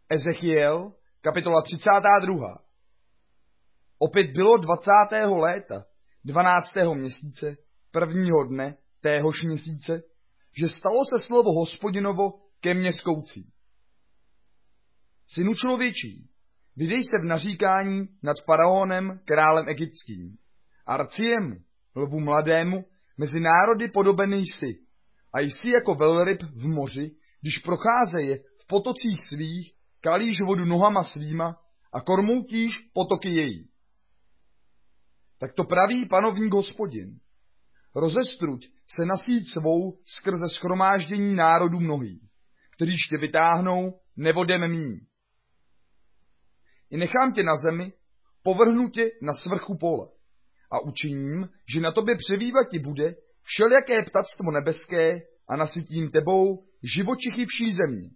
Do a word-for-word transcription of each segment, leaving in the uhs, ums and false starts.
Ezechiel, kapitola třicátá druhá. Opět bylo dvacátého léta, dvanáctého měsíce, prvního dne téhož měsíce, že stalo se slovo Hospodinovo ke mně skoucí. Synu člověčí, vydej se v naříkání nad faraonem, králem egyptským, a rci jemu, lvu mladému, mezi národy podobený jsi, a jsi jako velryb v moři, když procházeje v potocích svých, kalíš vodu nohama svýma a kormoutíš potoky její. Tak to praví panovník Hospodin. Rozestruď se na síť svou skrze shromáždění národů mnohých, kteříž tě vytáhnou nevodem mým. I nechám tě na zemi, povrhnu tě na svrchu pole a učiním, že na tobě přebývat ti bude všelijaké ptactvo nebeské a nasytím tebou živočichy vší země.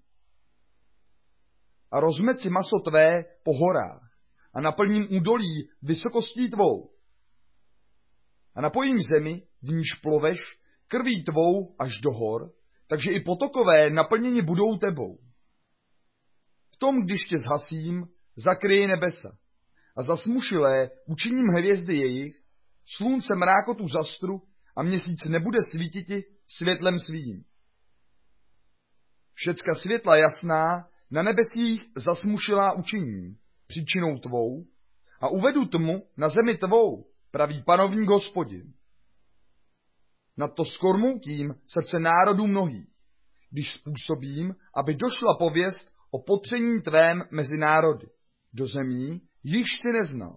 A rozmeci maso tvé po horách a naplním údolí vysokostí tvou. A napojím zemi, v níž ploveš, krví tvou až do hor, takže i potokové naplněni budou tebou. V tom, když tě zhasím, zakryje nebesa a zasmušilé učiním hvězdy jejich, slunce mrákotu zastru a měsíc nebude svítiti světlem svým. Všecka světla jasná na nebesích zasmušilá učiním, příčinou tvou, a uvedu tmu na zemi tvou, praví panovník Hospodin. Nad to skormoutím srdce národů mnohých, když způsobím, aby došla pověst o potření tvém mezi národy, do zemí, jichž si neznal.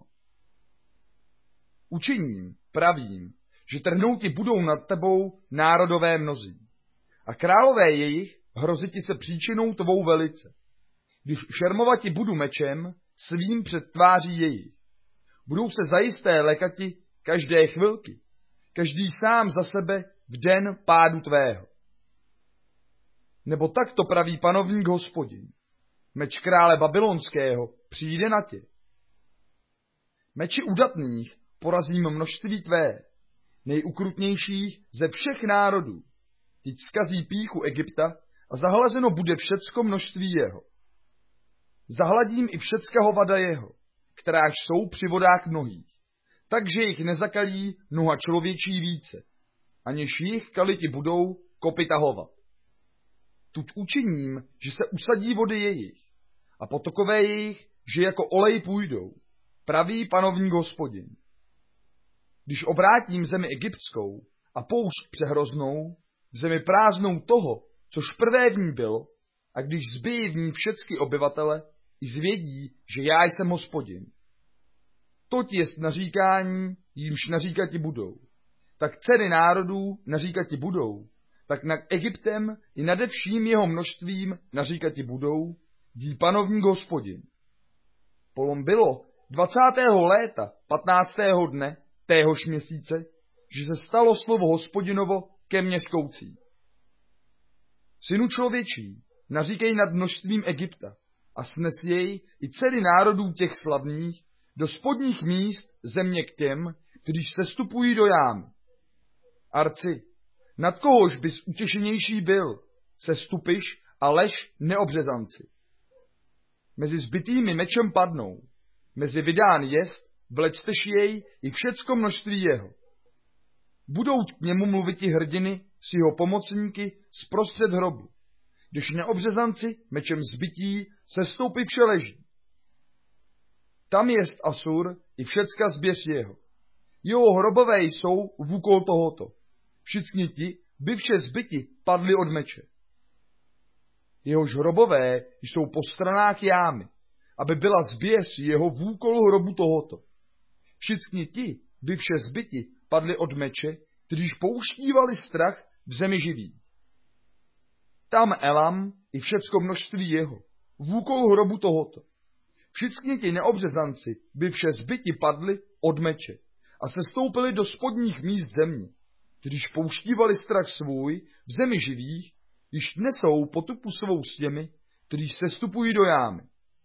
Učiním, pravím, že trhnouti budou nad tebou národové mnozí, a králové jejich hroziti se příčinou tvou velice, když šermovati budu mečem svým před tváří jejich. Budou se zajisté lekati každé chvilky, každý sám za sebe v den pádu tvého. Nebo tak to praví panovník Hospodin. Meč krále babylonského přijde na tě. Meči udatných porazím množství tvé, nejukrutnějších ze všech národů. Teď zkazí pýchu Egypta a zahlazeno bude všecko množství jeho. Zahladím i všecka hovada jeho, kteráž jsou při vodách mnohých, takže jich nezakalí noha člověčí více, aniž jich kaliti budou kopyta hovat. Tuď učiním, že se usadí vody jejich, a potokové jejich, že jako olej půjdou, praví panovník Hospodin. Když obrátím zemi egyptskou a poušť přehroznou, v zemi prázdnou toho, což prvé v ní byl, a když zbyjí v ní všecky obyvatele, i zvědí, že já jsem Hospodin. Toť jest naříkání, jímž naříkati budou. Tak dcery národů naříkati budou, tak nad Egyptem i nade vším jeho množstvím naříkati budou, dí panovník Hospodin. Polom bylo dvacátého léta, patnáctého dne, téhož měsíce, že se stalo slovo Hospodinovo ke mně skoucí. Synu člověčí, naříkej nad množstvím Egypta a snes jej i dcery národů těch slavných do spodních míst země k těm, když sestupují do jámy. Arci, nad kohož bys utěšenější byl, sestupiš a lež neobřezanci. Mezi zbytými mečem padnou, mezi vydán jest, vlečteš jej i všecko množství jeho. Budou k němu mluviti hrdiny s jeho pomocníky zprostřed hrobu, když neobřezanci mečem zbytí sestoupí vše leží. Tam jest Asur i všecka zběř jeho. Jeho hrobové jsou v úkol tohoto. Všichni ti, by vše zbyti, padli od meče. Jehož hrobové jsou po stranách jámy, aby byla zběř jeho v úkolu hrobu tohoto. Všichni ti, by vše zbyti, padli od meče, kteříž pouštívali strach v zemi živý. Tam Elam i všecko množství jeho, v úkolu hrobu tohoto. Všichni ti neobřezanci by vše zbyti padli od meče a sestoupili do spodních míst země, když pouštívali strach svůj v zemi živých, již nesou potupu svou s těmi, kteří sestupují do jámy.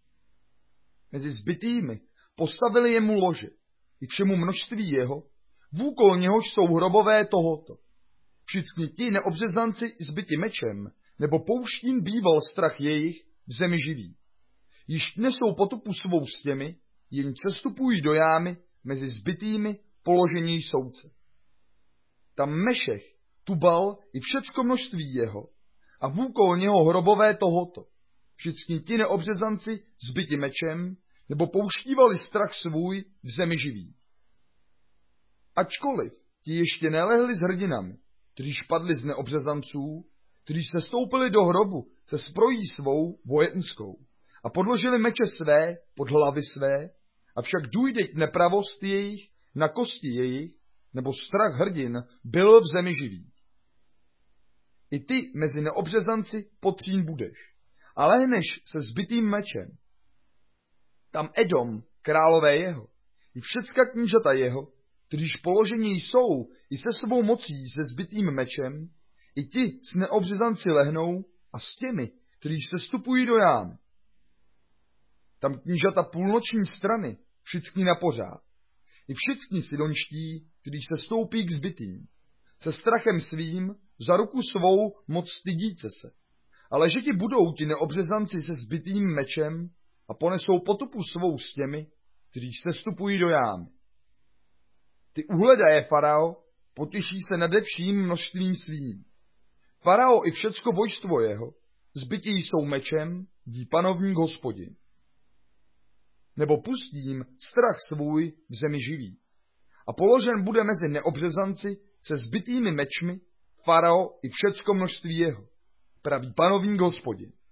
Mezi zbytými postavili jemu lože i všemu množství jeho, v úkol něhož jsou hrobové tohoto. Všichni ti neobřezanci zbyti mečem, nebo pouštím býval strach jejich v zemi živých. již nesou potupu svou s těmi, jen cestupují do jámy mezi zbytými položení soudce. Tam Mešech, Tubal i všecko množství jeho a vůkol něho hrobové tohoto. Všichni ti neobřezanci zbyti mečem, nebo pouštívali strach svůj v zemi živý. Ačkoliv ti ještě nelehli s hrdinami, kteří špadli z neobřezanců, kteří se stoupili do hrobu se zbrojí svou vojenskou a podložili meče své pod hlavy své, avšak důjde k nepravost jejich na kosti jejich, nebo strach hrdin byl v zemi živý. I ty mezi neobřezanci potřín budeš a lehneš se zbytým mečem. Tam Edom, králové jeho, i všecka knížata jeho, kteříž položení jsou i se svou mocí se zbytým mečem, i ti s neobřezanci lehnou a s těmi, kteří se stupují do jámy. Tam knížata půlnoční strany, všichni na pořád, i všichni sidonští, kteří se stoupí k zbytým, se strachem svým, za ruku svou moc stydíce se. Ale že ti budou ti neobřezanci se zbytým mečem a ponesou potupu svou s těmi, kteří se stupují do jámy. Ty uhledaje farao, potěší se nade vším množstvím svým. Farao i všecko vojstvo jeho, zbytí jsou mečem, dí panovník Hospodin. Nebo pustím strach svůj v zemi živý. A položen bude mezi neobřezanci se zbytými mečmi, farao i všecko množství jeho, praví panovník Hospodin.